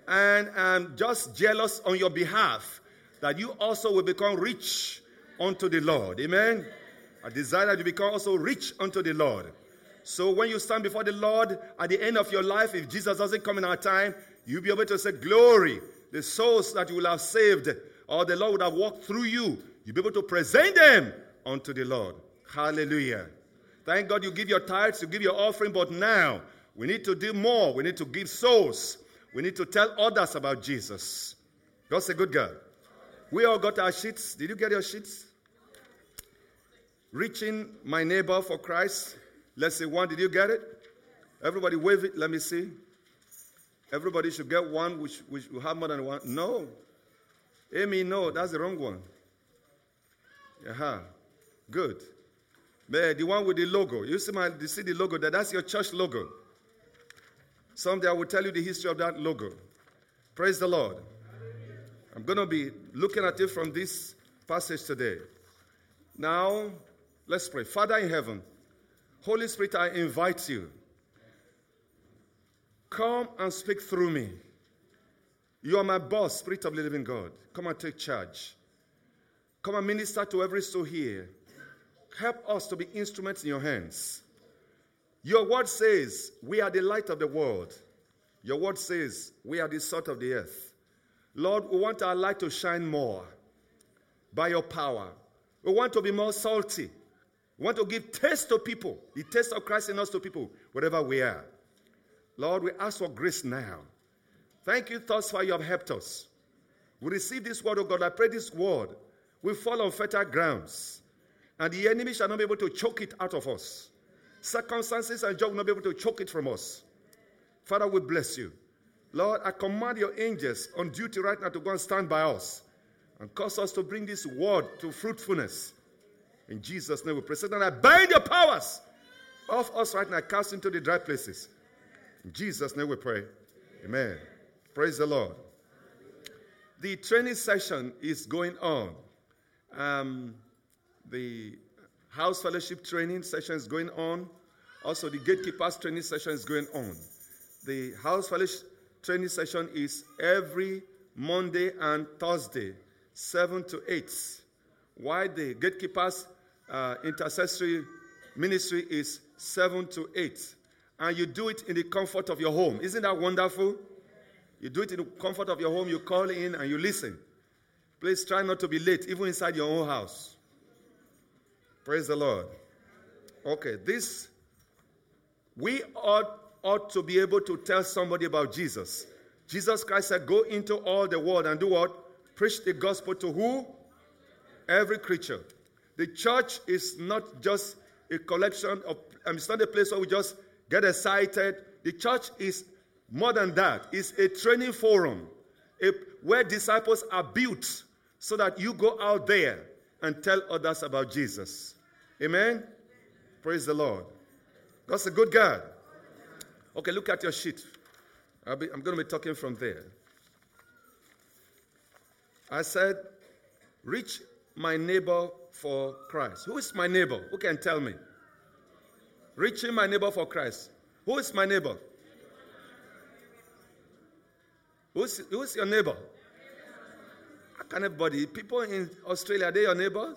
And I'm just jealous on your behalf that you also will become rich unto the Lord. Amen. I desire that you become also rich unto the Lord. So when you stand before the Lord at the end of your life, if Jesus doesn't come in our time, you'll be able to say, glory, the souls that you will have saved, or the Lord would have walked through you, you'll be able to present them unto the Lord. Hallelujah. Thank God you give your tithes, you give your offering, but now we need to do more. We need to give souls. We need to tell others about Jesus. God's a good God. We all got our sheets. Did you get your sheets? Reaching my neighbor for Christ. Let's say one. Did you get it? Everybody wave it. Let me see. Everybody should get one. We have more than one. No. Amy, no. That's the wrong one. Uh-huh. Good. The one with the logo. You see the logo there? That's your church logo. Someday I will tell you the history of that logo. Praise the Lord. I'm going to be looking at it from this passage today. Now, let's pray. Father in heaven, Holy Spirit, I invite you. Come and speak through me. You are my boss, Spirit of the living God. Come and take charge. Come and minister to every soul here. Help us to be instruments in your hands. Your word says, we are the light of the world. Your word says, we are the salt of the earth. Lord, we want our light to shine more by your power. We want to be more salty. We want to give taste to people, the taste of Christ in us to people, wherever we are. Lord, we ask for grace now. Thank you thus far you have helped us. We receive this word of God. I pray this word will fall on fertile grounds, and the enemy shall not be able to choke it out of us. Circumstances and job will not be able to choke it from us. Father, we bless you. Lord, I command your angels on duty right now to go and stand by us and cause us to bring this word to fruitfulness. In Jesus' name we pray. Satan, I bind your powers off us right now, cast into the dry places. In Jesus' name we pray. Amen. Praise the Lord. The training session is going on. The house fellowship training session is going on. Also, the gatekeepers training session is going on. The house fellowship training session is every Monday and Thursday, 7 to 8. While the gatekeepers intercessory ministry is 7 to 8. And you do it in the comfort of your home. Isn't that wonderful? You do it in the comfort of your home. You call in and you listen. Please try not to be late, even inside your own house. Praise the Lord. Okay, we ought to be able to tell somebody about Jesus. Jesus Christ said, go into all the world and do what? Preach the gospel to who? Every creature. The church is not just a collection of, it's not a place where we just get excited. The church is more than that. It's a training forum where disciples are built so that you go out there and tell others about Jesus. Amen? Praise the Lord. God's a good God. Okay, look at your sheet. I'm going to be talking from there. I said, reach my neighbor for Christ. Who is my neighbor? Who can tell me? Reaching my neighbor for Christ. Who is my neighbor? Who's your neighbor? How can everybody? People in Australia, are they your neighbors?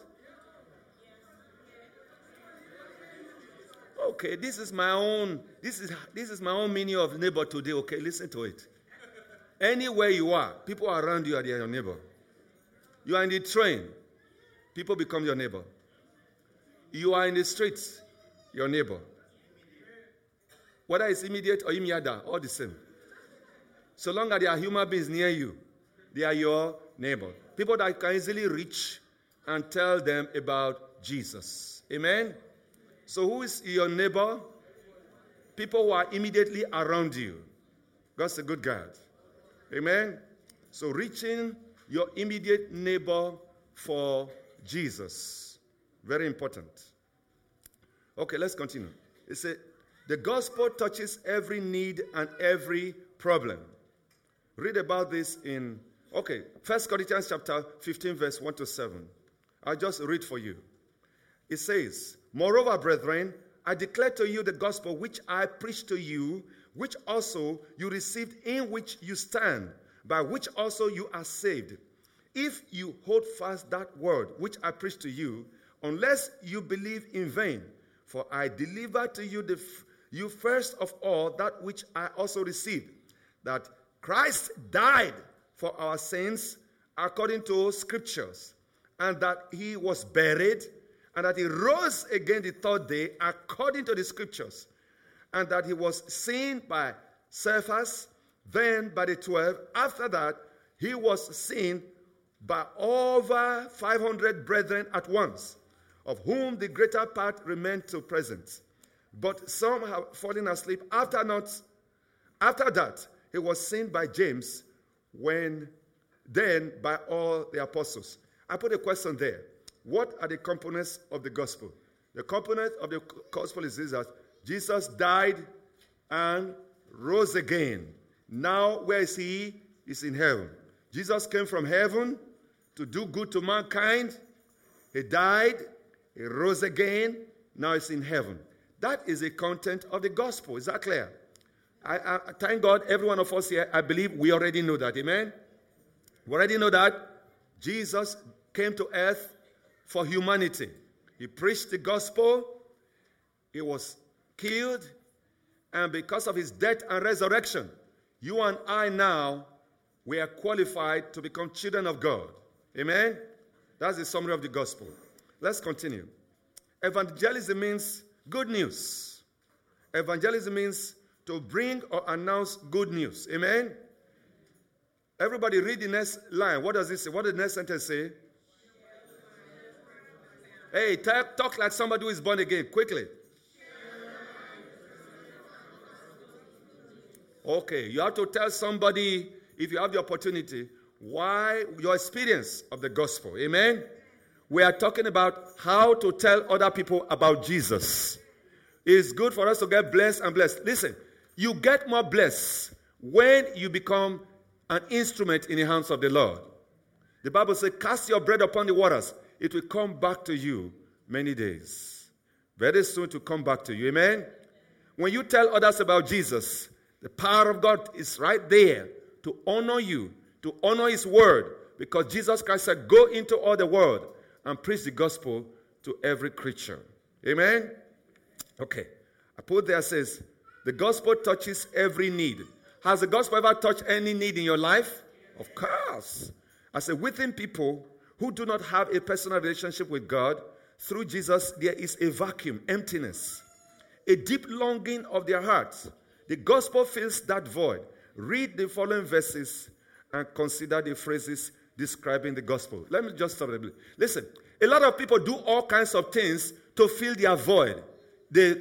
Okay, this is my own meaning of neighbor today. Okay, listen to it. Anywhere you are, people around you are your neighbor. You are in the train, people become your neighbor. You are in the streets, your neighbor. Whether it's immediate or imiada, all the same. So long as there are human beings near you, they are your neighbor. People that can easily reach and tell them about Jesus. Amen? So who is your neighbor? People who are immediately around you. God's a good God. Amen? So reaching your immediate neighbor for Jesus. Very important. Okay, let's continue. It says, the gospel touches every need and every problem. Read about this in, 1 Corinthians chapter 15, verse 1 to 7. I'll just read for you. It says, moreover, brethren, I declare to you the gospel which I preached to you, which also you received, in which you stand, by which also you are saved, if you hold fast that word which I preached to you, unless you believe in vain. For I delivered to you you first of all that which I also received, that Christ died for our sins according to Scriptures, and that he was buried, and that he rose again the third day according to the Scriptures, and that he was seen by Cephas, then by the 12. After that, he was seen by over 500 brethren at once, of whom the greater part remain to present. But some have fallen asleep. After that, he was seen by James, then by all the apostles. I put a question there. What are the components of the gospel? The component of the gospel is this: that Jesus died and rose again. Now, where is he? He's in heaven. Jesus came from heaven to do good to mankind. He died. He rose again. Now he's in heaven. That is the content of the gospel. Is that clear? I thank God, every one of us here, I believe we already know that. Amen? We already know that Jesus came to earth for humanity. He preached the gospel. He was killed. And because of his death and resurrection, you and I now, we are qualified to become children of God. Amen? That's the summary of the gospel. Let's continue. Evangelism means good news. Evangelism means to bring or announce good news. Amen? Everybody read the next line. What does it say? What does the next sentence say? Hey, talk like somebody who is born again. Quickly. Okay, you have to tell somebody, if you have the opportunity, why your experience of the gospel. Amen? We are talking about how to tell other people about Jesus. It's good for us to get blessed and blessed. Listen, you get more blessed when you become an instrument in the hands of the Lord. The Bible says, cast your bread upon the waters. It will come back to you many days. Very soon to come back to you. Amen? When you tell others about Jesus, the power of God is right there to honor you, to honor his word, because Jesus Christ said, go into all the world and preach the gospel to every creature. Amen? Okay. I put there, says, the gospel touches every need. Has the gospel ever touched any need in your life? Of course. I said, within people who do not have a personal relationship with God, through Jesus, there is a vacuum, emptiness, a deep longing of their hearts. The gospel fills that void. Read the following verses and consider the phrases describing the gospel. Let me just stop a bit. Listen, a lot of people do all kinds of things to fill their void. They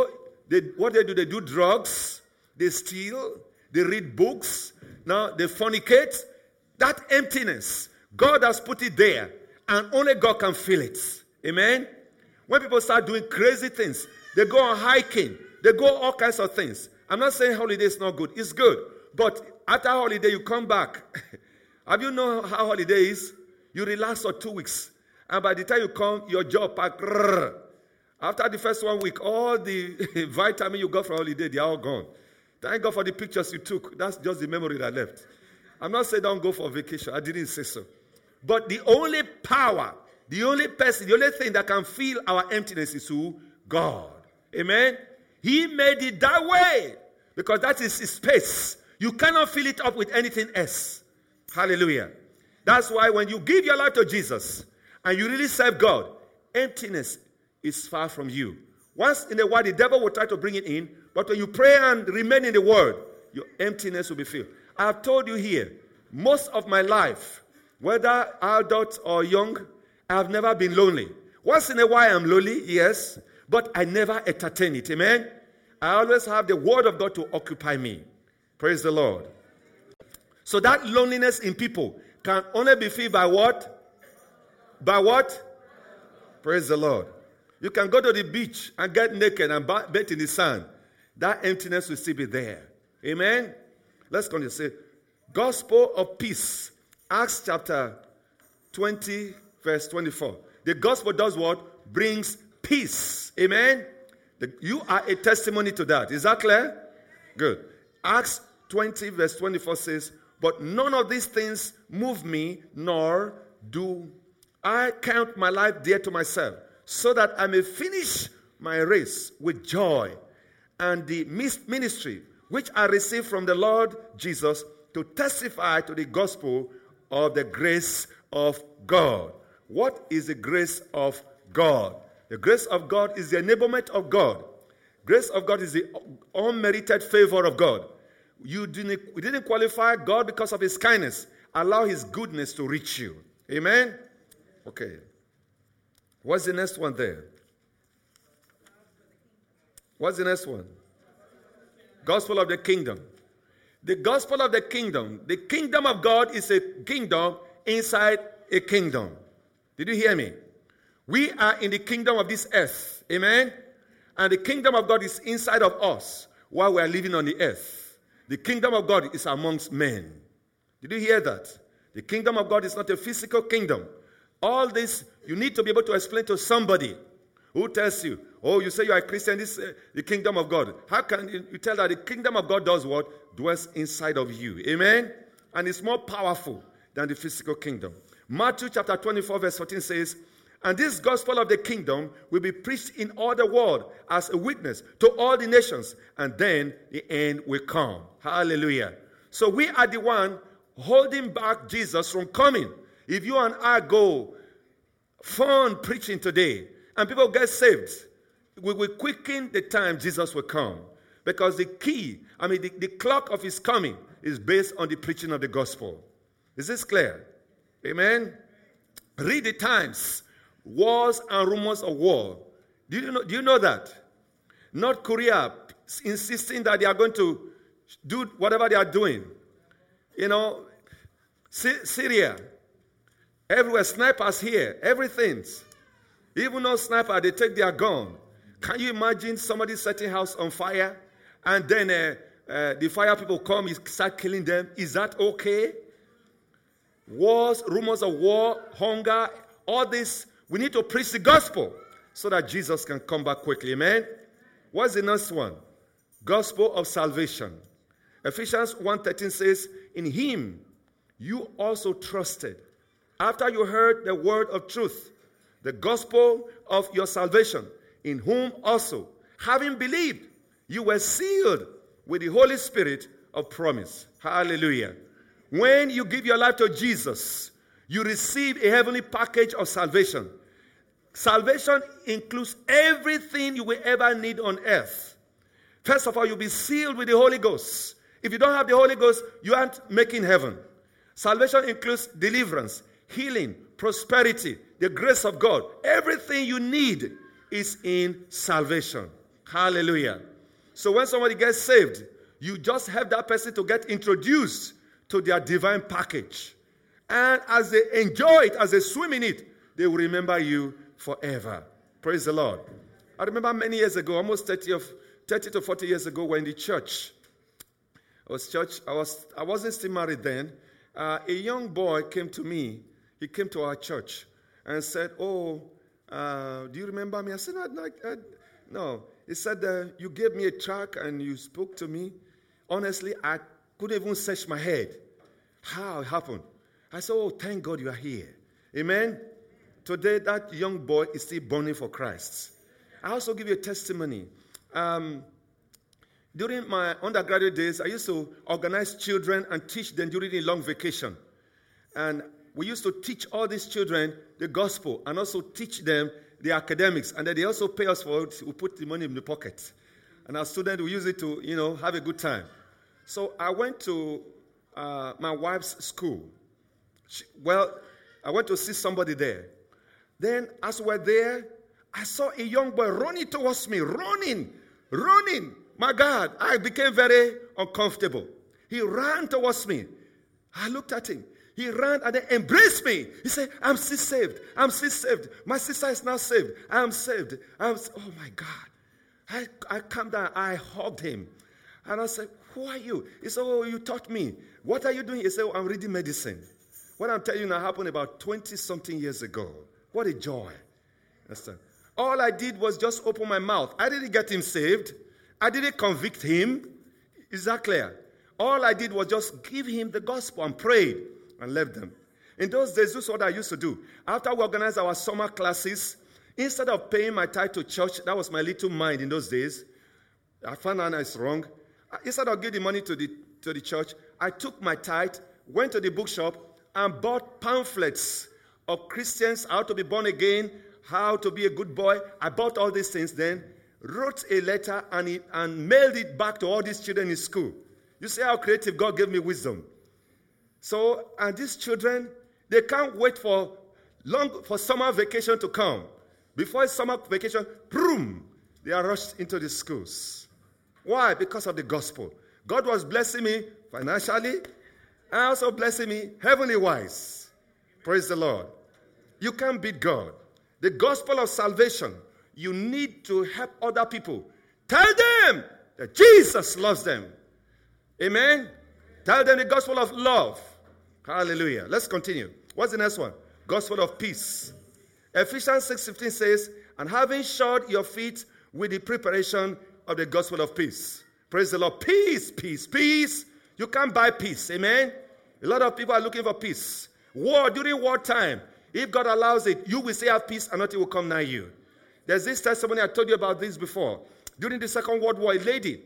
do drugs, they steal, they read books, now they fornicate. That emptiness, God has put it there, and only God can fill it. Amen? When people start doing crazy things, they go on hiking, they go all kinds of things. I'm not saying holiday is not good. It's good. But after holiday, you come back. Have you known how holiday is? You relax for 2 weeks. And by the time you come, your jaw packed. After the first 1 week, all the vitamin you got from holiday, they are all gone. Thank God for the pictures you took. That's just the memory that left. I'm not saying don't go for vacation. I didn't say so. But the only power, the only person, the only thing that can fill our emptiness is who? God. Amen? He made it that way because that is his space. You cannot fill it up with anything else. Hallelujah. That's why when you give your life to Jesus and you really serve God, emptiness is far from you. Once in a while, the devil will try to bring it in, but when you pray and remain in the word, your emptiness will be filled. I have told you here, most of my life, whether adult or young, I have never been lonely. Once in a while, I'm lonely, yes, but I never entertain it. Amen? I always have the word of God to occupy me. Praise the Lord. So that loneliness in people can only be filled by what? By what? Praise the Lord. You can go to the beach and get naked and bathe in the sand. That emptiness will still be there. Amen? Let's continue. Say, gospel of peace. Acts chapter 20, verse 24. The gospel does what? Brings peace. Amen? You are a testimony to that. Is that clear? Good. Acts 20 verse 24 says, but none of these things move me, nor do I count my life dear to myself, so that I may finish my race with joy and the ministry which I received from the Lord Jesus to testify to the gospel of the grace of God. What is the grace of God? The grace of God is the enablement of God. Grace of God is the unmerited favor of God. We didn't qualify God because of his kindness. Allow his goodness to reach you. Amen? Okay. What's the next one there? What's the next one? Gospel of the kingdom. The gospel of the kingdom of God is a kingdom inside a kingdom. Did you hear me? We are in the kingdom of this earth. Amen? And the kingdom of God is inside of us while we are living on the earth. The kingdom of God is amongst men. Did you hear that? The kingdom of God is not a physical kingdom. All this, you need to be able to explain to somebody who tells you, oh, you say you are a Christian, this is the kingdom of God. How can you tell that the kingdom of God does what? Dwells inside of you. Amen? And it's more powerful than the physical kingdom. Matthew chapter 24 verse 14 says, and this gospel of the kingdom will be preached in all the world as a witness to all the nations, and then the end will come. Hallelujah. So we are the one holding back Jesus from coming. If you and I go fun preaching today, and people get saved, we will quicken the time Jesus will come. Because the key, the clock of his coming is based on the preaching of the gospel. Is this clear? Amen? Read the times. Wars and rumors of war. Do you know that? North Korea insisting that they are going to do whatever they are doing. You know, Syria. Everywhere, snipers here. Everything. Even no sniper, they take their gun. Can you imagine somebody setting house on fire and then the fire people come, you start killing them? Is that okay? Wars, rumors of war, hunger, all this. We need to preach the gospel so that Jesus can come back quickly. Amen? What's the next one? Gospel of salvation. Ephesians 1:13 says, in him you also trusted, after you heard the word of truth, the gospel of your salvation, in whom also, having believed, you were sealed with the Holy Spirit of promise. Hallelujah. When you give your life to Jesus, you receive a heavenly package of salvation. Salvation includes everything you will ever need on earth. First of all, you'll be sealed with the Holy Ghost. If you don't have the Holy Ghost, you aren't making heaven. Salvation includes deliverance, healing, prosperity, the grace of God. Everything you need is in salvation. Hallelujah. So when somebody gets saved, you just help that person to get introduced to their divine package. And as they enjoy it, as they swim in it, they will remember you forever. Praise the Lord. I remember many years ago, almost 30 to 40 years ago, when in the church. I wasn't still married then. A young boy came to me. He came to our church and said, do you remember me? I said, no. He said, you gave me a tract and you spoke to me. Honestly, I couldn't even search my head. How it happened? I said, thank God you are here. Amen? Today, that young boy is still burning for Christ. I also give you a testimony. During my undergraduate days, I used to organize children and teach them during a long vacation. And we used to teach all these children the gospel and also teach them the academics. And then they also pay us for it. We put the money in the pocket. And our students, we use it to, have a good time. So I went to my wife's school. I went to see somebody there. Then as we were there, I saw a young boy running towards me, running. My God, I became very uncomfortable. He ran towards me. I looked at him. He ran and then embraced me. He said, I'm still saved. My sister is now saved. I am saved. Oh my God. I calmed down. I hugged him. And I said, who are you? He said, you taught me. What are you doing? He said, I'm reading medicine. What I'm telling you now happened about 20-something years ago. What a joy. Understand? All I did was just open my mouth. I didn't get him saved. I didn't convict him. Is that clear? All I did was just give him the gospel and prayed and left them. In those days, this is what I used to do. After we organized our summer classes, instead of paying my tithe to church, that was my little mind in those days. I found out it's wrong. Instead of giving the money to the church, I took my tithe, went to the bookshop, and bought pamphlets of Christians, how to be born again, how to be a good boy. I bought all these things then, wrote a letter, and mailed it back to all these children in school. You see how creative God gave me wisdom. So, and these children, they can't wait for summer vacation to come. Before summer vacation, boom, they are rushed into the schools. Why? Because of the gospel. God was blessing me financially, and also blessing me heavenly-wise. Praise the Lord. You can't beat God. The gospel of salvation, you need to help other people. Tell them that Jesus loves them. Amen? Tell them the gospel of love. Hallelujah. Let's continue. What's the next one? Gospel of peace. Ephesians 6:15 says, and having shod your feet with the preparation of the gospel of peace. Praise the Lord. Peace, peace, peace. You can't buy peace. Amen? A lot of people are looking for peace. War, during wartime, if God allows it, you will say have peace and nothing will come nigh you. There's this testimony, I told you about this before. During the Second World War, a lady,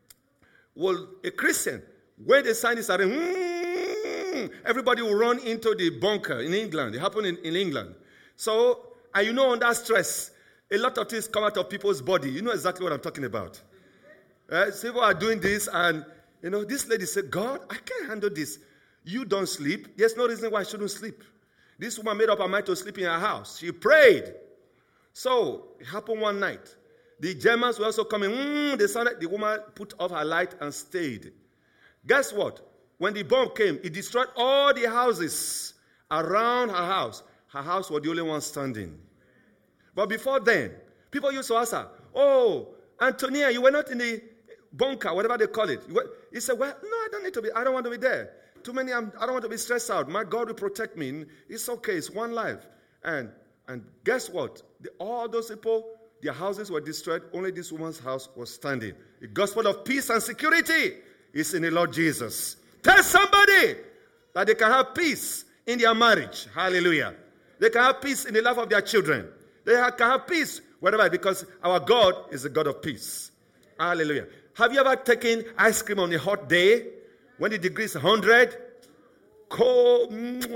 a Christian, when they signed this, everybody will run into the bunker in England. It happened in England. So, and you know, under stress, a lot of things come out of people's body. You know exactly what I'm talking about. So people are doing this, and, you know, this lady said, God, I can't handle this. You don't sleep. There's no reason why I shouldn't sleep. This woman made up her mind to sleep in her house. She prayed. So, it happened one night. The Germans were also coming. They sounded, the woman put off her light and stayed. Guess what? When the bomb came, it destroyed all the houses around her house. Her house was the only one standing. But before then, people used to ask her, oh, Antonia, you were not in the bunker, whatever they call it. He said, well, no, I don't want to be there. Too many, I don't want to be stressed out. My God will protect me. It's okay, it's one life. And guess what? All those people, their houses were destroyed. Only this woman's house was standing. The gospel of peace and security is in the Lord Jesus. Tell somebody that they can have peace in their marriage. Hallelujah. They can have peace in the life of their children. They can have peace wherever, because our God is a God of peace. Hallelujah. Have you ever taken ice cream on a hot day when the degree is 100? Cold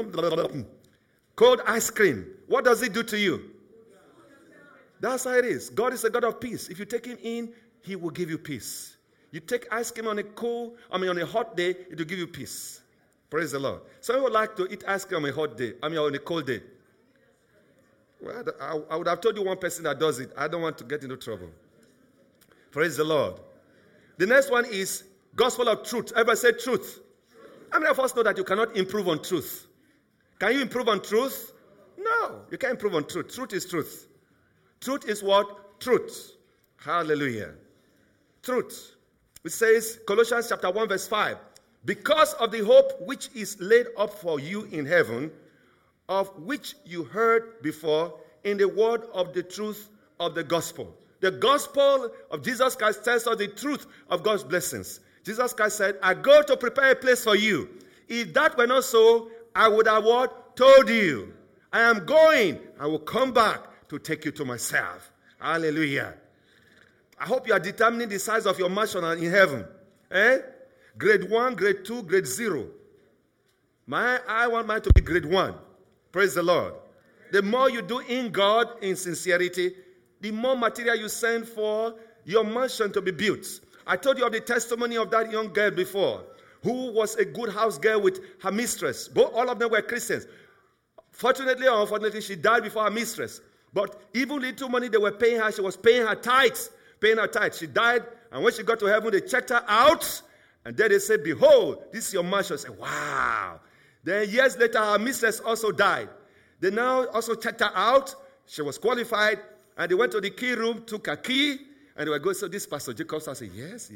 ice cream. What does it do to you? That's how it is. God is a God of peace. If you take him in, he will give you peace. You take ice cream on a hot day, it will give you peace. Praise the Lord. Some people like to eat ice cream on a hot day, on a cold day. Well, I would have told you one person that does it. I don't want to get into trouble. Praise the Lord. The next one is gospel of truth. Everybody say truth. How many of us know that you cannot improve on truth? Can you improve on truth? No, you can't improve on truth. Truth is truth. Truth is what? Truth. Hallelujah. Truth. It says, Colossians chapter 1 verse 5, because of the hope which is laid up for you in heaven, of which you heard before in the word of the truth of the gospel. The gospel of Jesus Christ tells us the truth of God's blessings. Jesus Christ said, I go to prepare a place for you. If that were not so, I would have what? Told you. I am going. I will come back to take you to myself. Hallelujah. I hope you are determining the size of your mansion in heaven. Grade 1, grade 2, grade 0. I want mine to be grade 1. Praise the Lord. The more you do in God in sincerity, the more material you send for your mansion to be built. I told you of the testimony of that young girl before, who was a good house girl with her mistress. All of them were Christians. Fortunately or unfortunately, she died before her mistress. But even little money they were paying her, she was paying her tithes. She died, and when she got to heaven, they checked her out, and then they said, behold, this is your mansion. I said, wow. Then years later, her mistress also died. They now also checked her out. She was qualified, and they went to the key room, took her key, and they were going, so this Pastor Jacobs, I said, yes.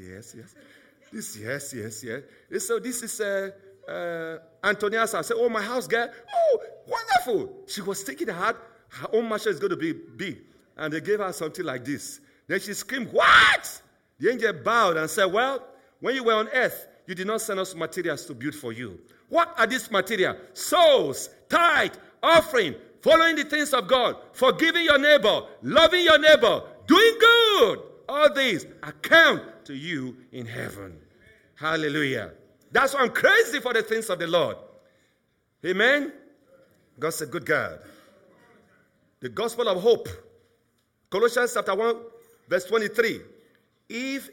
So this is Antonia. I said, oh, my house girl. Oh, wonderful. She was thinking her own mansion is going to be big. And they gave her something like this. Then she screamed, what? The angel bowed and said, well, When you were on earth, you did not send us materials to build for you. What are these materials? Souls, tithe, offering, following the things of God, forgiving your neighbor, loving your neighbor, doing good. All these account to you in heaven. Hallelujah. That's why I'm crazy for the things of the Lord. Amen. God's a good God. The gospel of hope. Colossians chapter 1, verse 23. If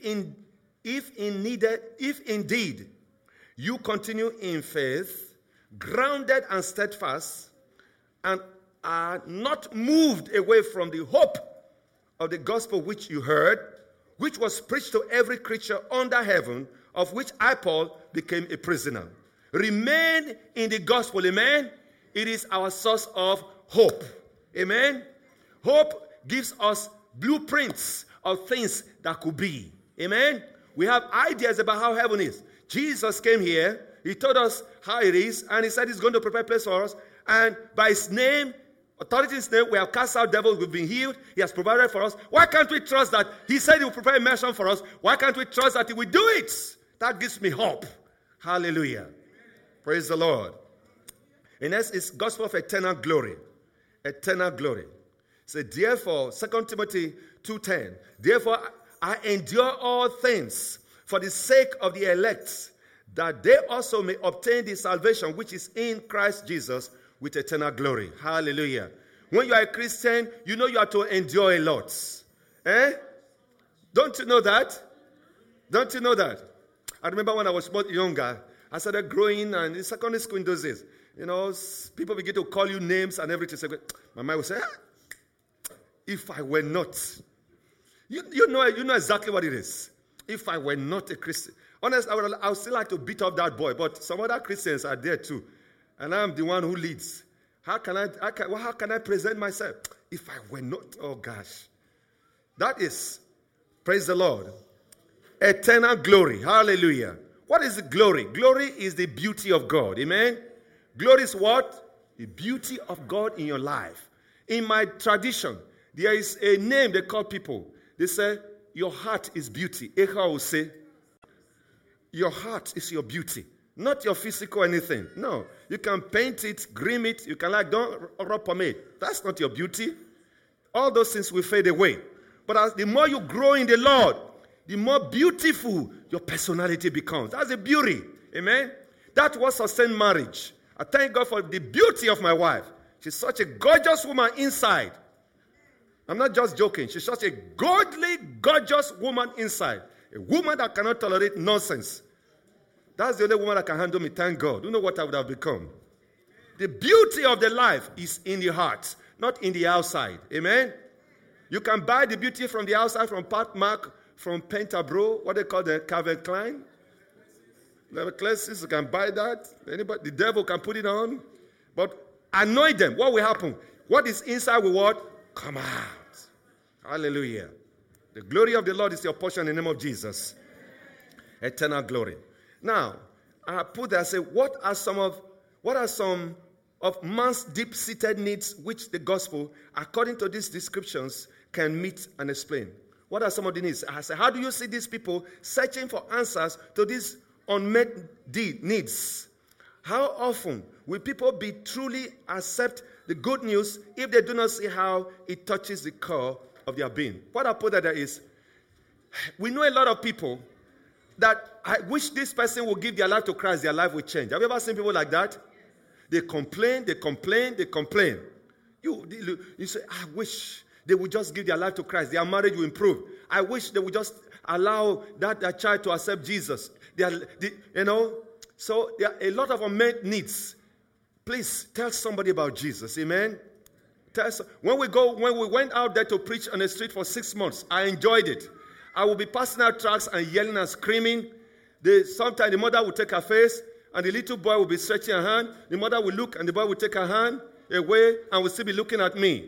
indeed you continue in faith, grounded and steadfast, and are not moved away from the hope of the gospel which you heard, which was preached to every creature under heaven, of which I, Paul, became a prisoner. Remain in the gospel, amen? It is our source of hope, amen? Hope gives us blueprints of things that could be, amen? We have ideas about how heaven is. Jesus came here, he told us how it is, and he said he's going to prepare a place for us, and by his name, authority in his name, we have cast out devils, we've been healed, he has provided for us. Why can't we trust that he said he will prepare a mansion for us? Why can't we trust that he will do it? That gives me hope. Hallelujah. Praise the Lord. And that's it's gospel of eternal glory. Eternal glory. So therefore, 2 Timothy 2:10, therefore I endure all things for the sake of the elect, that they also may obtain the salvation which is in Christ Jesus with eternal glory. Hallelujah. When you are a Christian, you know you have to endure a lot. Eh? Don't you know that? Don't you know that? I remember when I was much younger, I started growing, and in secondary school in those days, you know, people begin to call you names and everything. So my mind would say, if I were not. You know exactly what it is. If I were not a Christian. Honestly, I would still like to beat up that boy, but some other Christians are there too. And I'm the one who leads. How can I present myself? If I were not, oh gosh. That is, praise the Lord, eternal glory. Hallelujah. What is the glory? Glory is the beauty of God. Amen? Glory is what? The beauty of God in your life. In my tradition, there is a name they call people. They say, your heart is beauty. Echa will say, your heart is your beauty. Not your physical anything. No. You can paint it, grim it. You can don't rub pomade. That's not your beauty. All those things will fade away. But the more you grow in the Lord, the more beautiful your personality becomes. That's the beauty. Amen? That's what sustains marriage. I thank God for the beauty of my wife. She's such a gorgeous woman inside. I'm not just joking. She's such a godly, gorgeous woman inside. A woman that cannot tolerate nonsense. That's the only woman that can handle me, thank God. You know what I would have become? The beauty of the life is in the heart, not in the outside. Amen? You can buy the beauty from the outside, from Pat Mark, from Pentabro, what they call the Calvin Klein. Level classes, you can buy that. Anybody, the devil can put it on. But anoint them. What will happen? What is inside will what? Come out. Hallelujah. The glory of the Lord is your portion in the name of Jesus. Eternal glory. Now, I put there, I say, what are some of man's deep-seated needs which the gospel, according to these descriptions, can meet and explain? What are some of the needs? I say, how do you see these people searching for answers to these unmet needs? How often will people be truly accept the good news if they do not see how it touches the core of their being? What I put there is, we know a lot of people that I wish this person will give their life to Christ, their life will change. Have you ever seen people like that? They complain. You say, I wish they would just give their life to Christ. Their marriage will improve. I wish they would just allow that child to accept Jesus. So there are a lot of unmet needs. Please tell somebody about Jesus. Amen. When we went out there to preach on the street for 6 months, I enjoyed it. I will be passing out tracts and yelling and screaming. Sometimes the mother will take her face, and the little boy will be stretching her hand. The mother will look, and the boy will take her hand away and will still be looking at me.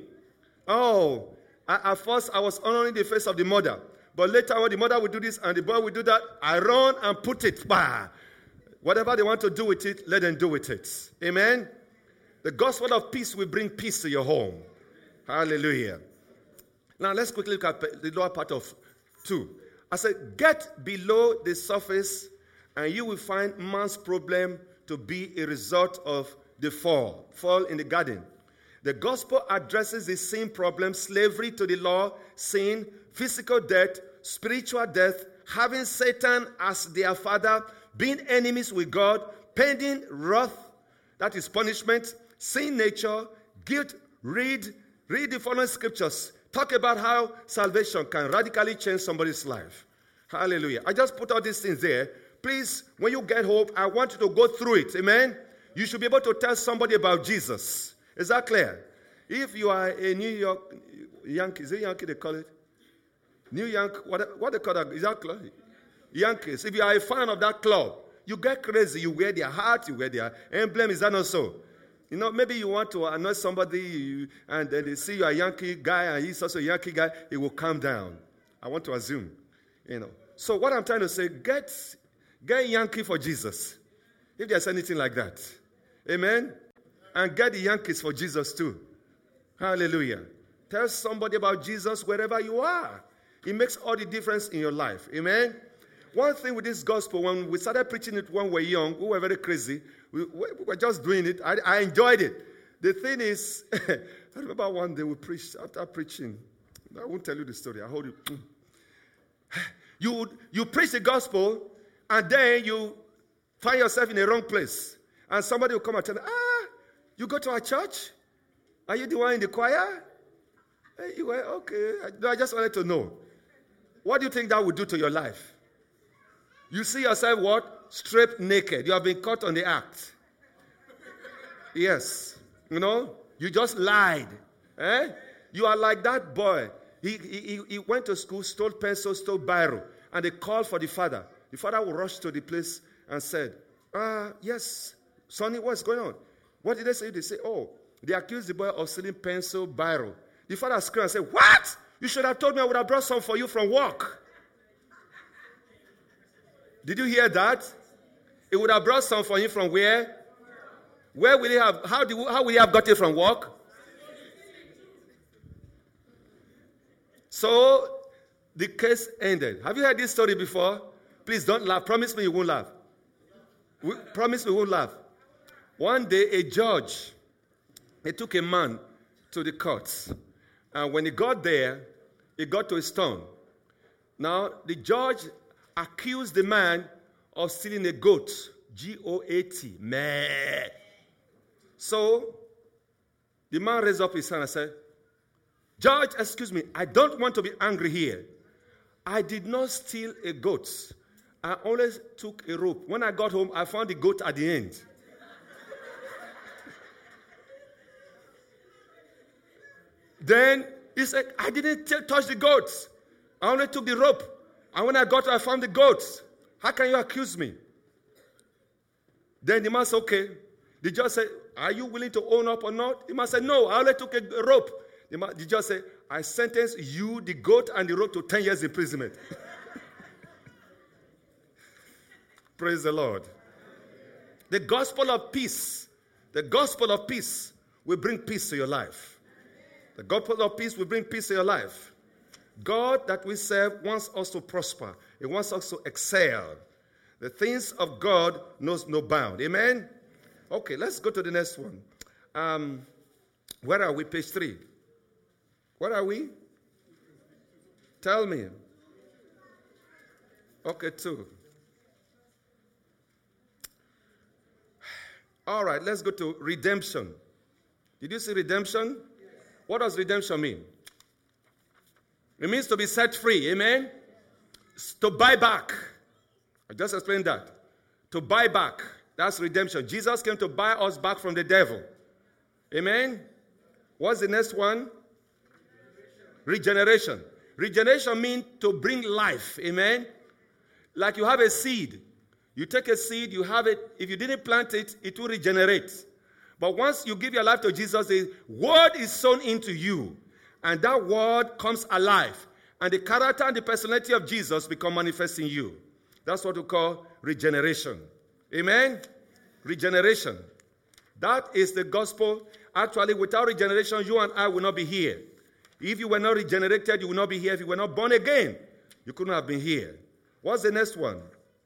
At first I was honoring the face of the mother. But later when the mother will do this and the boy will do that, I run and put it. Bah! Whatever they want to do with it, let them do with it. Amen? The gospel of peace will bring peace to your home. Hallelujah. Now let's quickly look at the lower part of 2. I said, get below the surface and you will find man's problem to be a result of the fall in the garden. The gospel addresses the same problem: slavery to the law, sin, physical death, spiritual death, having Satan as their father, being enemies with God, pending wrath, that is punishment, sin nature, guilt. Read the following scriptures. Talk about how salvation can radically change somebody's life. Hallelujah. I just put all these things there. Please, when you get home, I want you to go through it. Amen? You should be able to tell somebody about Jesus. Is that clear? If you are a New York Yankee, is it Yankee they call it? New York, what they call that? Is that club? Yankees. If you are a fan of that club, you get crazy. You wear their hat, you wear their emblem. Is that not so? You know, maybe you want to annoy somebody and then they see you are a Yankee guy and he's also a Yankee guy, he will calm down. I want to assume. You know. So what I'm trying to say, get Yankee for Jesus. If there's anything like that. Amen? And get the Yankees for Jesus too. Hallelujah. Tell somebody about Jesus wherever you are. It makes all the difference in your life. Amen? One thing with this gospel, when we started preaching it when we were young, we were very crazy. We were just doing it. I enjoyed it. The thing is, I remember one day we preached, after preaching, I won't tell you the story, I'll hold you. You preach the gospel, and then you find yourself in the wrong place. And somebody will come and tell you, you go to our church? Are you the one in the choir? Hey, you were, okay. I just wanted to know. What do you think that would do to your life? You see yourself what? Stripped naked. You have been caught on the act. Yes. You know, you just lied. You are like that boy. He went to school, stole pencil, stole biro, and they called for the father. The father would rush to the place and said, yes, Sonny, what's going on? What did they say? They say, they accused the boy of stealing pencil, biro. The father screamed and said, what? You should have told me I would have brought some for you from work. Did you hear that? He would have brought some for him from where? Where will he have? How will he have got it from work? So the case ended. Have you heard this story before? Please don't laugh. Promise me you won't laugh. Promise me you won't laugh. One day a judge, he took a man to the courts. And when he got there, he got to a stone. Now the judge accused the man of stealing a goat. G-O-A-T. Meh. So the man raised up his hand and said, Judge, excuse me, I don't want to be angry here. I did not steal a goat. I only took a rope. When I got home, I found the goat at the end. Then he said, I didn't touch the goats. I only took the rope. And when I got I found the goats. How can you accuse me? Then the man said, okay. The judge said, are you willing to own up or not? The man said, no, I only took a rope. The judge said, I sentence you, the goat, and the rope to 10 years imprisonment. Praise the Lord. The gospel of peace will bring peace to your life. The gospel of peace will bring peace to your life. God that we serve wants us to prosper. He wants us to excel. The things of God knows no bound. Amen? Okay, let's go to the next one. Where are we? Page 3. Where are we? Tell me. Okay, 2. All right, let's go to redemption. Did you see redemption? Yes. What does redemption mean? It means to be set free. Amen? To buy back. I just explained that. To buy back. That's redemption. Jesus came to buy us back from the devil. Amen? What's the next one? Regeneration. Regeneration means to bring life. Amen? Like you have a seed. You take a seed, you have it. If you didn't plant it, it will regenerate. But once you give your life to Jesus, the word is sown into you. And that word comes alive. And the character and the personality of Jesus become manifest in you. That's what we call regeneration. Amen? Regeneration. That is the gospel. Actually, without regeneration, you and I will not be here. If you were not regenerated, you will not be here. If you were not born again, you couldn't have been here. What's the next one?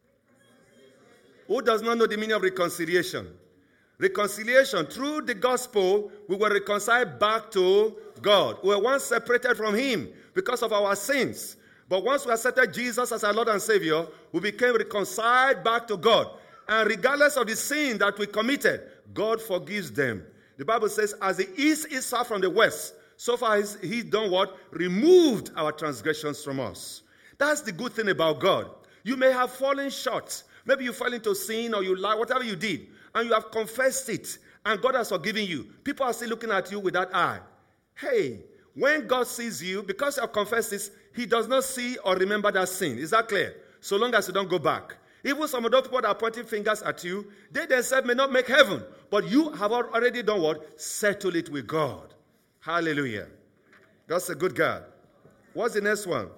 Who does not know the meaning of reconciliation? Reconciliation. Through the gospel, we were reconciled back to God. We were once separated from him because of our sins. But once we accepted Jesus as our Lord and Savior, we became reconciled back to God. And regardless of the sin that we committed, God forgives them. The Bible says, as the east is far from the west, so far he's done what? Removed our transgressions from us. That's the good thing about God. You may have fallen short. Maybe you fell into sin or you lied, whatever you did, and you have confessed it, and God has forgiven you. People are still looking at you with that eye. Hey, when God sees you, because you have confessed this, he does not see or remember that sin. Is that clear? So long as you don't go back. Even some of those people that are pointing fingers at you, they themselves may not make heaven, but you have already done what? Settle it with God. Hallelujah. God's a good God. What's the next one?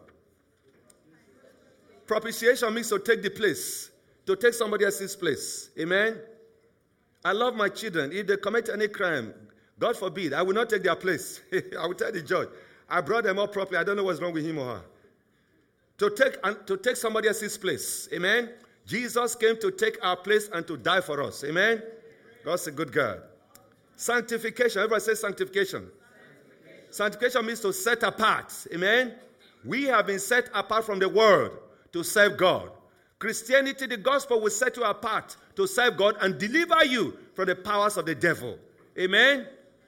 Propitiation means to take the place, to take somebody else's place. Amen? I love my children. If they commit any crime, God forbid, I will not take their place. I will tell the judge, I brought them up properly. I don't know what's wrong with him or her. To take somebody else's place. Amen? Jesus came to take our place and to die for us. Amen? God's a good God. Sanctification. Everybody say sanctification. Sanctification means to set apart. Amen? We have been set apart from the world to serve God. Christianity, the gospel, will set you apart to serve God and deliver you from the powers of the devil. Amen?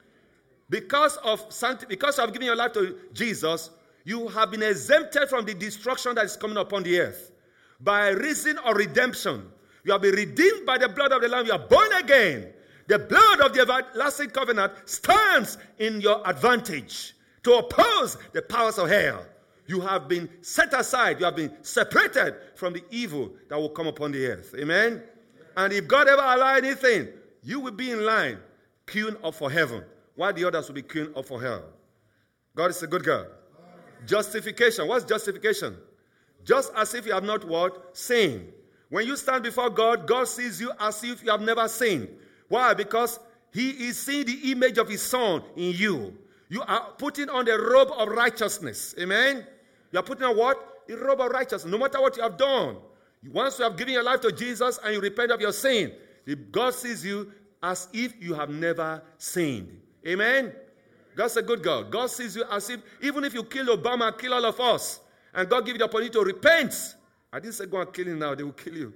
Because of giving your life to Jesus, you have been exempted from the destruction that is coming upon the earth. By reason of redemption, you have been redeemed by the blood of the Lamb. You are born again. The blood of the everlasting covenant stands in your advantage to oppose the powers of hell. You have been set aside. You have been separated from the evil that will come upon the earth. Amen? And if God ever allow anything, you will be in line, queuing up for heaven, while the others will be queuing up for hell. God is a good God. Justification. What's justification? Just as if you have not what? Sinned. When you stand before God, God sees you as if you have never sinned. Why? Because he is seeing the image of his son in you. You are putting on the robe of righteousness. Amen? You are putting on what? The robe of righteousness. No matter what you have done. Once you have given your life to Jesus and you repent of your sin, God sees you as if you have never sinned. Amen? God's a good God. God sees you as if, even if you kill Obama, kill all of us, and God gives you the opportunity to repent. I didn't say go and kill him now. They will kill you.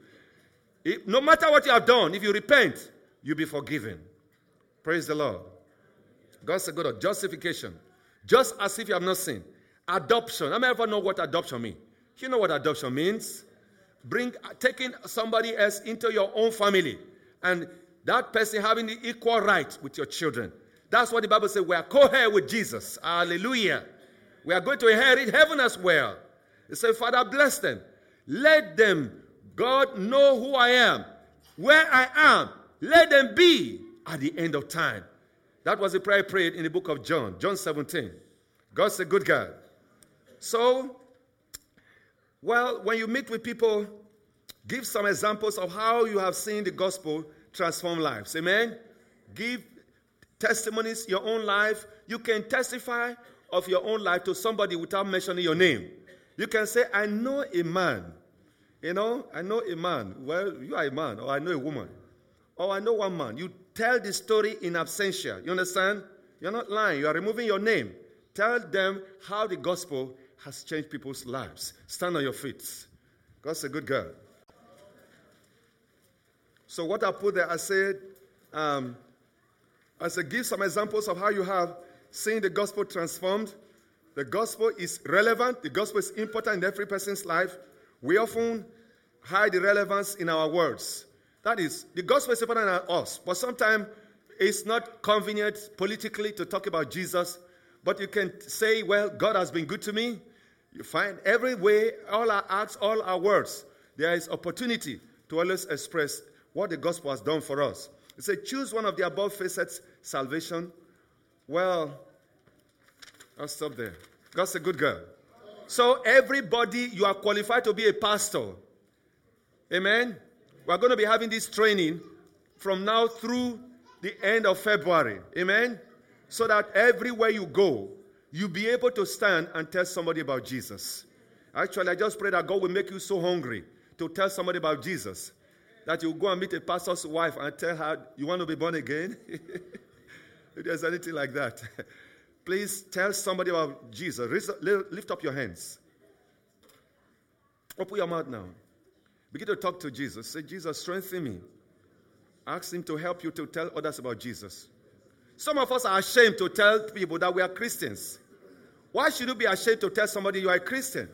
No matter what you have done, if you repent, you'll be forgiven. Praise the Lord. God's a good God. Justification. Just as if you have not sinned. Adoption. I may ever know what adoption means. You know what adoption means? Taking somebody else into your own family. And that person having the equal right with your children. That's what the Bible says. We are co-heir with Jesus. Hallelujah. We are going to inherit heaven as well. It says, Father, bless them. Let them, God, know who I am. Where I am. Let them be at the end of time. That was the prayer I prayed in the book of John. John 17. God's a good God. So, well, when you meet with people, give some examples of how you have seen the gospel transform lives. Amen? Give testimonies, your own life. You can testify of your own life to somebody without mentioning your name. You can say, I know a man. I know a man. Well, you are a man, or I know a woman. Or I know one man. You tell the story in absentia. You understand? You're not lying. You are removing your name. Tell them how the gospel has changed people's lives. Stand on your feet. God's a good God. So what I put there, I said, give some examples of how you have seen the gospel transformed. The gospel is relevant. The gospel is important in every person's life. We often hide the relevance in our words. That is, the gospel is important in us, but sometimes it's not convenient politically to talk about Jesus. But you can say, well, God has been good to me. You find every way, all our acts, all our words, there is opportunity to always express what the gospel has done for us. It says, choose one of the above facets, salvation. Well, I'll stop there. God's a good God. So everybody, you are qualified to be a pastor. Amen? We're going to be having this training from now through the end of February. Amen? So that everywhere you go, you'll be able to stand and tell somebody about Jesus. Actually, I just pray that God will make you so hungry to tell somebody about Jesus that you go and meet a pastor's wife and tell her you want to be born again. If there's anything like that, please tell somebody about Jesus. Lift up your hands. Open your mouth now. Begin to talk to Jesus. Say, Jesus, strengthen me. Ask him to help you to tell others about Jesus. Some of us are ashamed to tell people that we are Christians. Why should you be ashamed to tell somebody you are a Christian?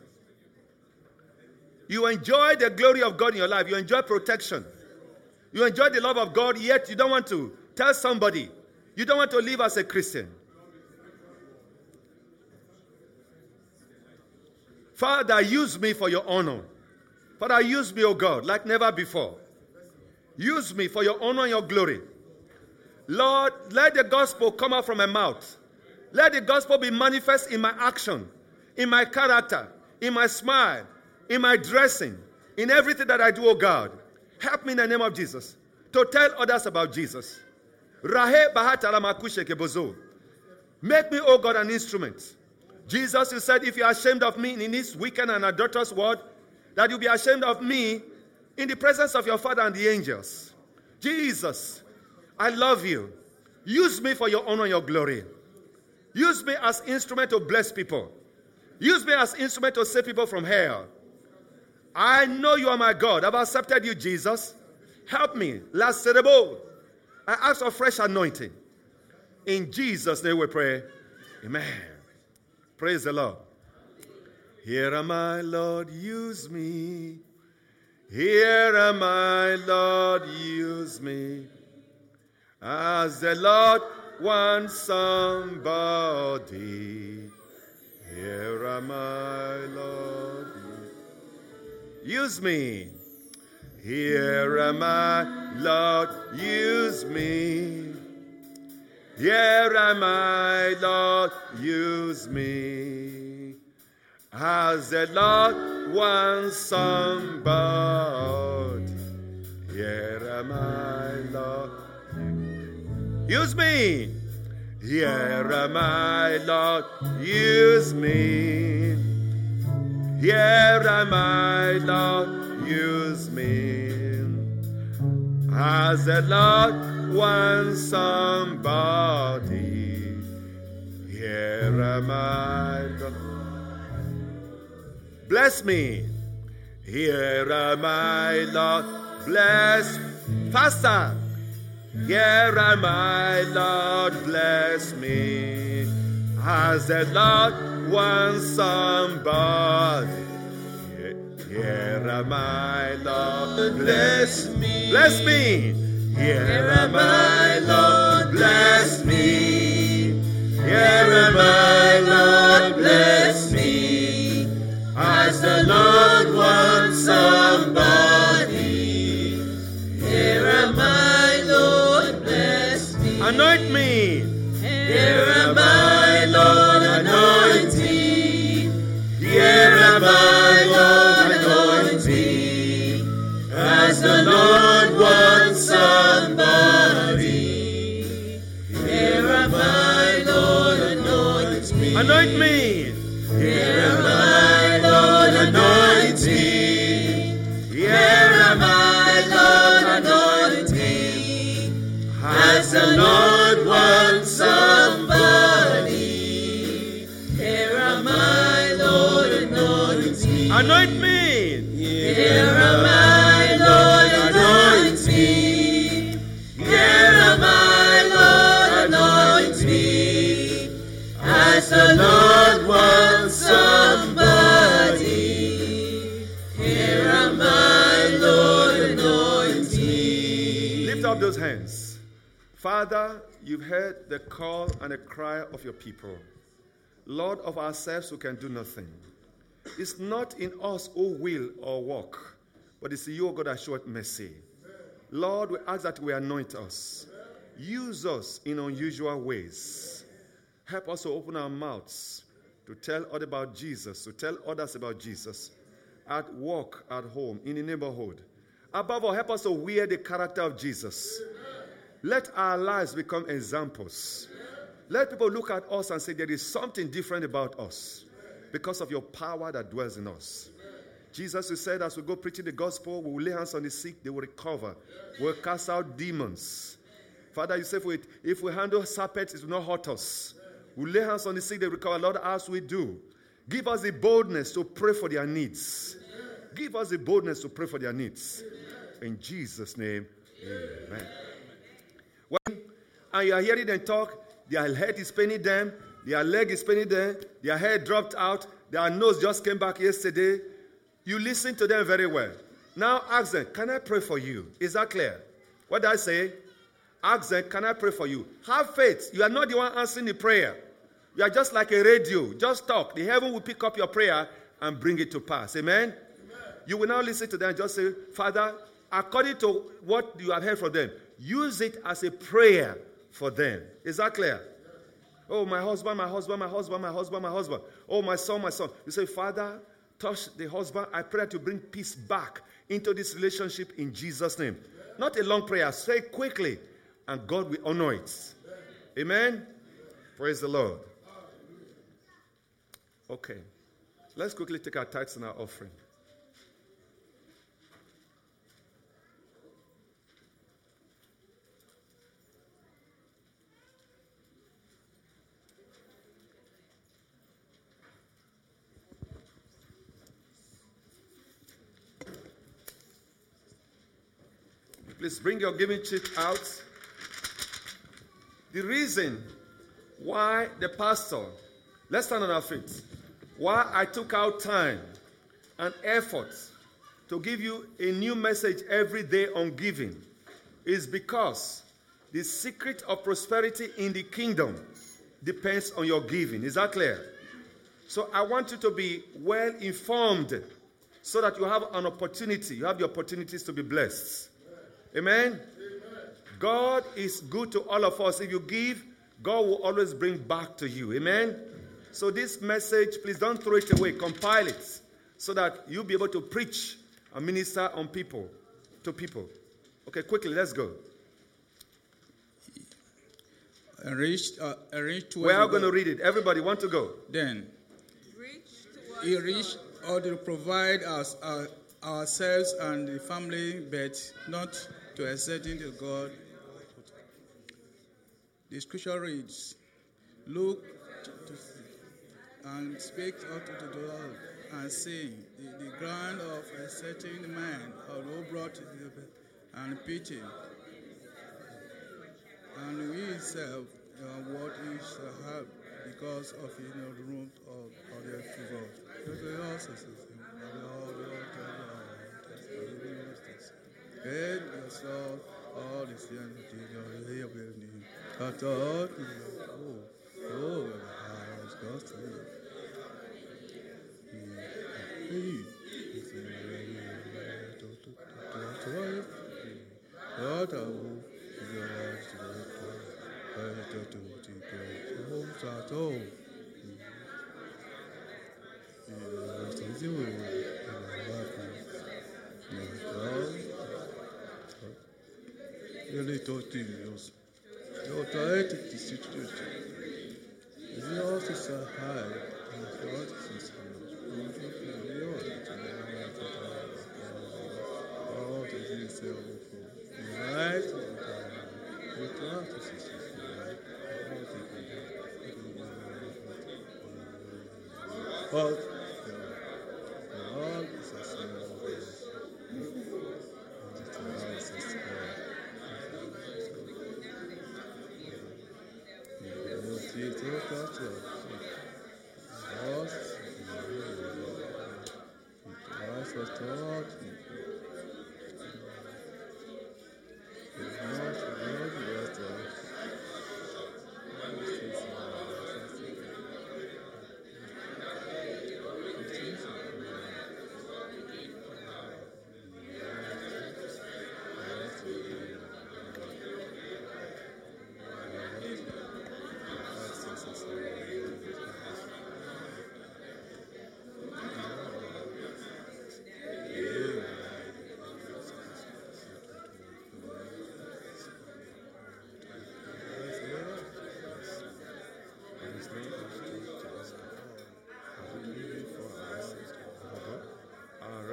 You enjoy the glory of God in your life. You enjoy protection. You enjoy the love of God, yet you don't want to tell somebody. You don't want to live as a Christian. Father, use me for your honor. Father, use me, O God, like never before. Use me for your honor and your glory. Lord, let the gospel come out from my mouth. Let the gospel be manifest in my action, in my character, in my smile, in my dressing, in everything that I do, O God. Help me in the name of Jesus to tell others about Jesus. Make me, O God, an instrument. Jesus, you said, if you are ashamed of me in this wicked and adulterous world, that you'll be ashamed of me in the presence of your Father and the angels. Jesus, I love you. Use me for your honor and your glory. Use me as instrument to bless people. Use me as instrument to save people from hell. I know you are my God. I've accepted you, Jesus. Help me. Lacerebo. I ask for fresh anointing. In Jesus' name we pray. Amen. Praise the Lord. Here am I, Lord, use me. Here am I, Lord, use me. As the Lord wants somebody. Here am I, Lord, use me. Here am I, Lord, use me. Here am I, Lord, use me. As the Lord wants somebody. Here am I, Lord. Use me. Here am I, Lord, use me. Here am I, Lord, use me. As the Lord wants somebody. Here am I, Lord. Bless me. Here am I, Lord, bless. Faster. Here am I, Lord, bless me. As the Lord wants somebody. Here am I, Lord, bless me. Bless me. Here am I, Lord, bless me. Here am I, Lord, bless me. As the Lord wants somebody. Here am I, Lord, bless me. Anoint me. Here am I, Lord, anoint me. Here am I, Lord, anoint me. As the Lord wants somebody. Here am I, Lord, anoint me. Anoint me. Here am I, Lord, anoint me. Here am I, Lord, anoint me. As the Lord wants somebody. Here am I, Lord, anoint me. Anoint me. Here am I, Lord, anoint me. Here am I, Lord, anoint me. As the Lord wants somebody. Here am I, Lord, anoint me. Lift up those hands. Father, you've heard the call and the cry of your people. Lord, of ourselves we can do nothing. It's not in us who will or walk, but it's you, O God, that showeth mercy. Lord, we ask that we anoint us. Use us in unusual ways. Help us to open our mouths to tell others about Jesus, to tell others about Jesus at work, at home, in the neighborhood. Above all, help us to wear the character of Jesus. Let our lives become examples. Let people look at us and say there is something different about us. because of your power that dwells in us. Jesus, you said, as we go preaching the gospel, we will lay hands on the sick, they will recover. We'll cast out demons. Father, you said, if we handle serpents, it will not hurt us. We'll lay hands on the sick, they will recover. Lord, as we do, give us the boldness to pray for their needs. Give us the boldness to pray for their needs. In Jesus' name, amen. And you are hearing them talk, their head is paining them, their leg is paining them, their hair dropped out, their nose just came back yesterday. You listen to them very well. Now ask them, can I pray for you? Is that clear? What did I say? Ask them, can I pray for you? Have faith. You are not the one answering the prayer. You are just like a radio. Just talk. The heaven will pick up your prayer and bring it to pass. Amen? Amen. You will now listen to them and just say, Father, according to what you have heard from them, use it as a prayer for them. Is that clear? Oh, my husband, my husband, my husband, my husband, my husband. Oh, my son, my son. You say, Father, touch the husband. I pray to bring peace back into this relationship in Jesus' name. Not a long prayer. Say it quickly, and God will honor it. Amen? Praise the Lord. Okay. Let's quickly take our tithes and our offering. Please bring your giving sheet out. The reason why the pastor, let's stand on our feet, why I took out time and effort to give you a new message every day on giving is because the secret of prosperity in the kingdom depends on your giving. Is that clear? So I want you to be well informed so that you have an opportunity. You have the opportunities to be blessed. Amen? Amen. God is good to all of us. If you give, God will always bring back to you. Amen? So this message, please don't throw it away. Compile it so that you'll be able to preach and minister to people. Okay, quickly, let's go. We are going to read it. Everybody want to go? Then, he reached or to provide us ourselves and the family, but not to exerting to God. The scripture reads, look and speak unto the Lord and sing the ground of a certain man who brought and pity, and we himself what he shall have because of the room of the favor. And yourself all the sins of the building. Cut out the house, God's name. Really tortillas. Your diet is situation. The house is so high. The house is so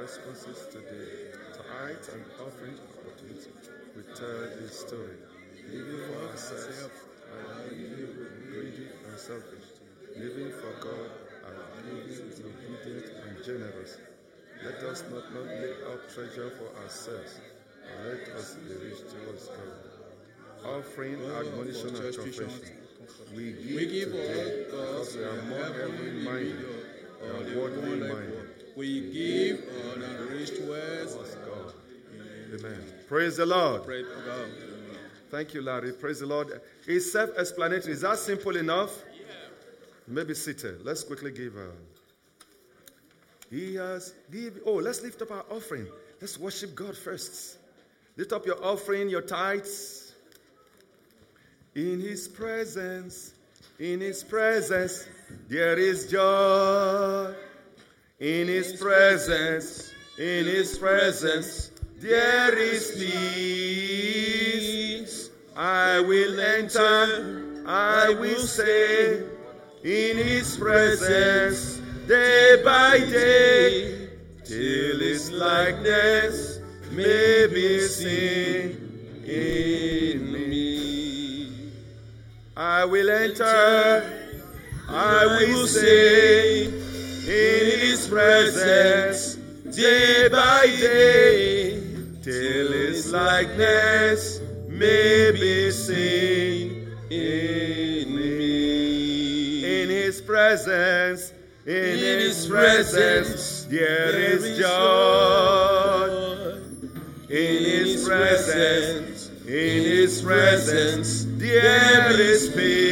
responses today. Tithe and offering opportunity. We tell this story. Living for ourselves and living greedy and selfish. Living for God and living obedient and generous. Let us not lay up treasure for ourselves, and let us be rich towards God. Offering, admonition, and confession. We give today because we are more heavenly minded than worldly minded. We give on enriched words. God. Amen. Praise the Lord. Praise God. Thank you, Larry. Praise the Lord. It's self-explanatory. Is that simple enough? Yeah. Maybe seated. Let's quickly give. Let's lift up our offering. Let's worship God first. Lift up your offering, your tithes. In His presence, there is joy. In His presence, there is peace. I will enter, I will stay in His presence day by day, till His likeness may be seen in me. I will enter, I will stay in His presence day by day, till His likeness may be seen in me. In His presence, there is joy. In His presence, there is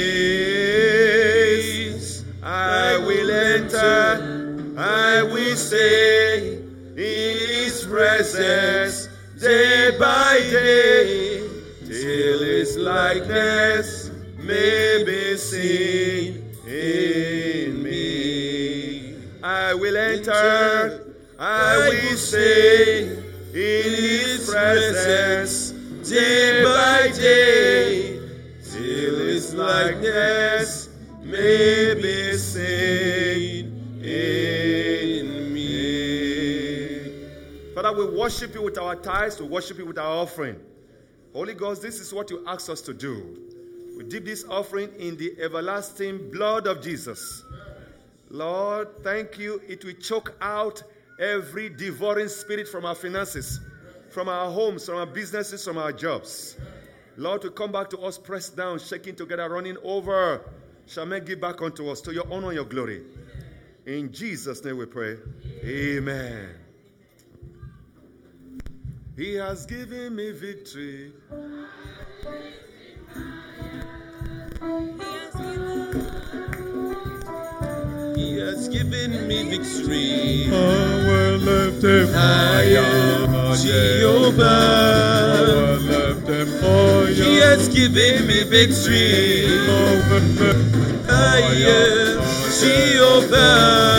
peace. I will enter, I will stay in His presence day by day, till His likeness may be seen in me. I will enter, I will stay in His presence day by day, till His likeness may be seen in me. Father, we worship You with our tithes, we worship You with our offering. Holy Ghost, this is what You asked us to do. We dip this offering in the everlasting blood of Jesus. Lord, thank You. It will choke out every devouring spirit from our finances, from our homes, from our businesses, from our jobs. Lord, to come back to us, pressed down, shaking together, running over, shall men give back unto us to Your honor and Your glory. In Jesus' name we pray. Amen. He has given me victory. He has given me victory. I will lift Him higher, Jehovah. I will lift Him higher. He has given me victory. Higher, Jehovah.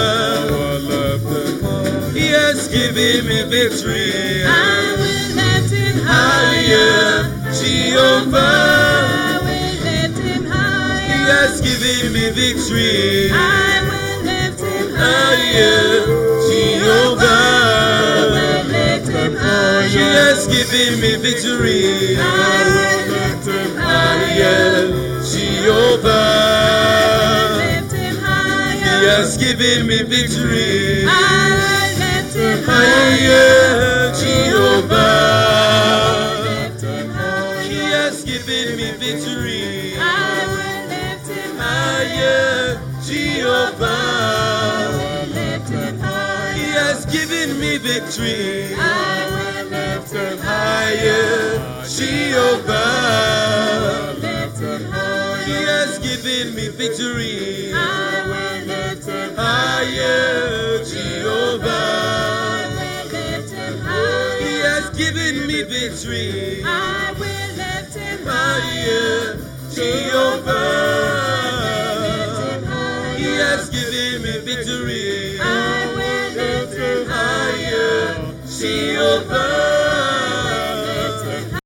He has given me victory. I will lift Him Higher, Jehovah. I will lift Him higher. He has given me victory. I will lift Him Higher, Jehovah. I will lift Him higher. He has given me victory. I will lift Him Higher, Jehovah. lift Him higher. He has given me victory. I will lift Him Higher, Jehovah. lift Him higher. He has given me victory. I will lift Him Higher, Jehovah. lift Him higher. He has given me victory. I will lift Him Higher, Jehovah. lift Him higher. He has given me victory. I will lift Him Higher, Jehovah. lift Him He has given me victory. I will lift Him Higher, Jehovah. He has given me victory.